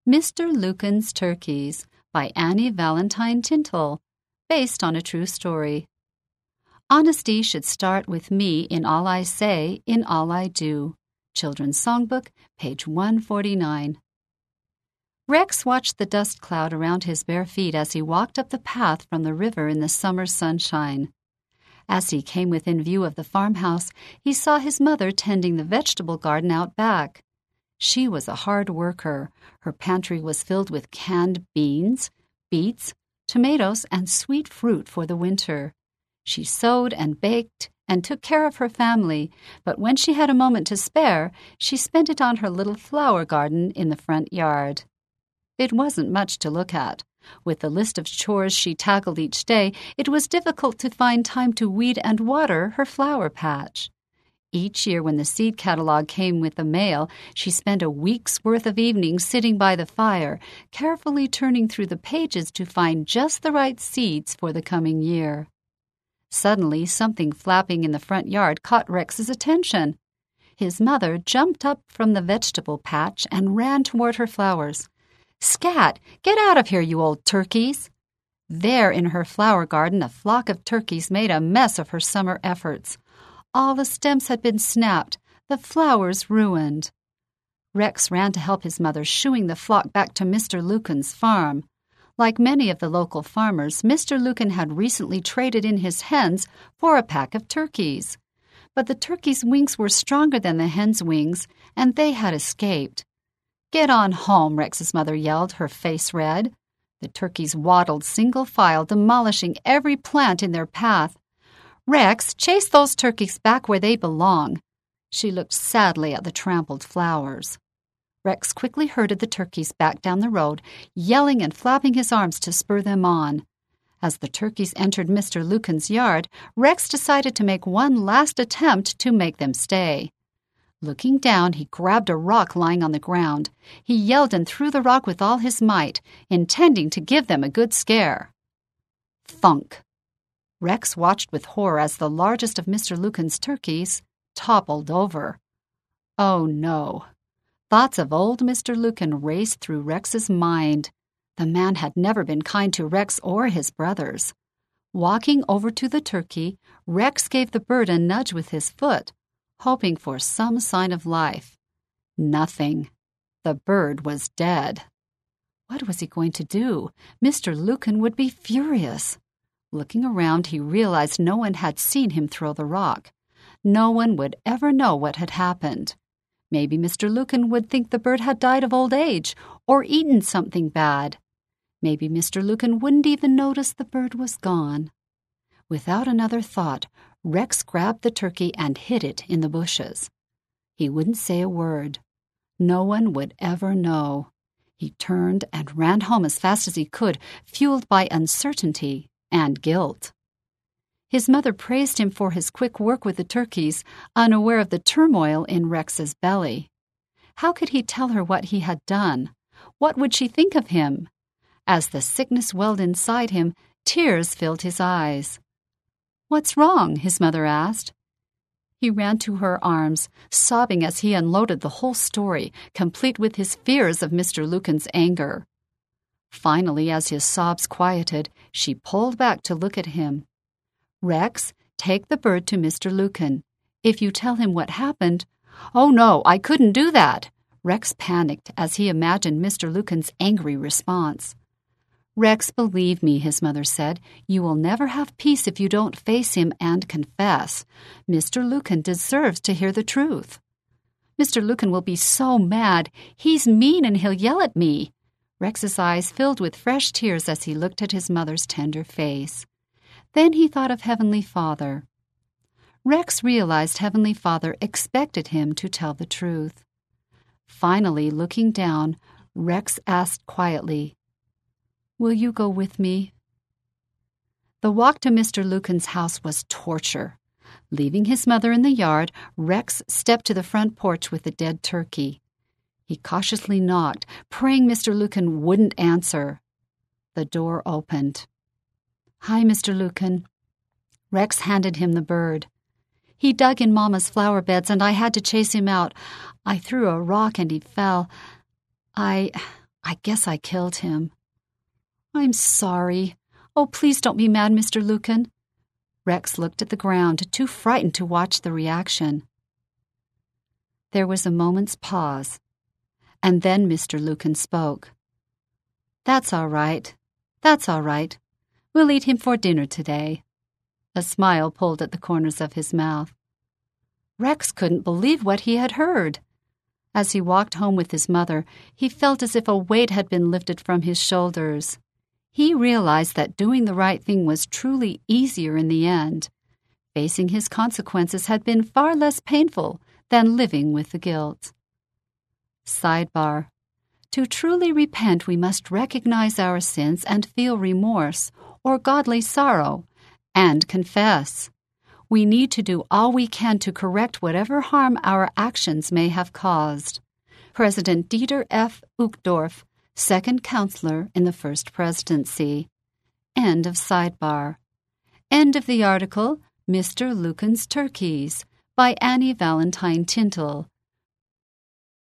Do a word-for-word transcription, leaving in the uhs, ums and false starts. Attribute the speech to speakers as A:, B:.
A: Mister Lucan's Turkeys by Annie Valentine Tintle, based on a true story. Honesty should start with me in all I say, in all I do. Children's Songbook, page one forty-nine. Rex watched the dust cloud around his bare feet as he walked up the path from the river in the summer sunshine. As he came within view of the farmhouse, he saw his mother tending the vegetable garden out back. She was a hard worker. Her pantry was filled with canned beans, beets, tomatoes, and sweet fruit for the winter. She sewed and baked and took care of her family, but when she had a moment to spare, she spent it on her little flower garden in the front yard. It wasn't much to look at. With the list of chores she tackled each day, it was difficult to find time to weed and water her flower patch. Each year when the seed catalog came with the mail, she spent a week's worth of evenings sitting by the fire, carefully turning through the pages to find just the right seeds for the coming year. Suddenly, something flapping in the front yard caught Rex's attention. His mother jumped up from the vegetable patch and ran toward her flowers. "Scat, get out of here, you old turkeys!" There in her flower garden, a flock of turkeys made a mess of her summer efforts. All the stems had been snapped, the flowers ruined. Rex ran to help his mother, shooing the flock back to Mister Lucan's farm. Like many of the local farmers, Mister Lucan had recently traded in his hens for a pack of turkeys. But the turkeys' wings were stronger than the hens' wings, and they had escaped. "Get on home," Rex's mother yelled, her face red. The turkeys waddled single file, demolishing every plant in their path. "Rex, chase those turkeys back where they belong." She looked sadly at the trampled flowers. Rex quickly herded the turkeys back down the road, yelling and flapping his arms to spur them on. As the turkeys entered Mister Lucan's yard, Rex decided to make one last attempt to make them stay. Looking down, he grabbed a rock lying on the ground. He yelled and threw the rock with all his might, intending to give them a good scare. Thunk! Rex watched with horror as the largest of Mister Lucan's turkeys toppled over. Oh, no. Thoughts of old Mister Lucan raced through Rex's mind. The man had never been kind to Rex or his brothers. Walking over to the turkey, Rex gave the bird a nudge with his foot, hoping for some sign of life. Nothing. The bird was dead. What was he going to do? Mister Lucan would be furious. Looking around, he realized no one had seen him throw the rock. No one would ever know what had happened. Maybe Mister Lucan would think the bird had died of old age or eaten something bad. Maybe Mister Lucan wouldn't even notice the bird was gone. Without another thought, Rex grabbed the turkey and hid it in the bushes. He wouldn't say a word. No one would ever know. He turned and ran home as fast as he could, fueled by uncertainty and guilt. His mother praised him for his quick work with the turkeys, unaware of the turmoil in Rex's belly. How could he tell her what he had done? What would she think of him? As the sickness welled inside him, tears filled his eyes. "What's wrong?" his mother asked. He ran to her arms, sobbing as he unloaded the whole story, complete with his fears of Mister Lucan's anger. Finally, as his sobs quieted, she pulled back to look at him. "Rex, take the bird to Mister Lucan. If you tell him what happened—" "Oh, no, I couldn't do that!" Rex panicked as he imagined Mister Lucan's angry response. "Rex, believe me," his mother said. "You will never have peace if you don't face him and confess. Mister Lucan deserves to hear the truth." "Mister Lucan will be so mad. He's mean and he'll yell at me." Rex's eyes filled with fresh tears as he looked at his mother's tender face. Then he thought of Heavenly Father. Rex realized Heavenly Father expected him to tell the truth. Finally, looking down, Rex asked quietly, "Will you go with me?" The walk to Mister Lucan's house was torture. Leaving his mother in the yard, Rex stepped to the front porch with the dead turkey. He cautiously knocked, praying Mister Lucan wouldn't answer. The door opened. "Hi, Mister Lucan." Rex handed him the bird. "He dug in Mama's flower beds, and I had to chase him out. I threw a rock and he fell. I... I guess I killed him. I'm sorry. Oh, please don't be mad, Mister Lucan. Rex looked at the ground, too frightened to watch the reaction. There was a moment's pause, and then Mister Lucan spoke. That's all right. That's all right. We'll eat him for dinner today. A smile pulled at the corners of his mouth. Rex couldn't believe what he had heard. As he walked home with his mother, he felt as if a weight had been lifted from his shoulders. He realized that doing the right thing was truly easier in the end. Facing his consequences had been far less painful than living with the guilt. Sidebar. To truly repent, we must recognize our sins and feel remorse, or godly sorrow, and confess. We need to do all we can to correct whatever harm our actions may have caused. President Dieter F. Uchtdorf, Second Counselor in the First Presidency. End of sidebar. End of the article, Mister Lucan's Turkeys, by Annie Valentine Tintle.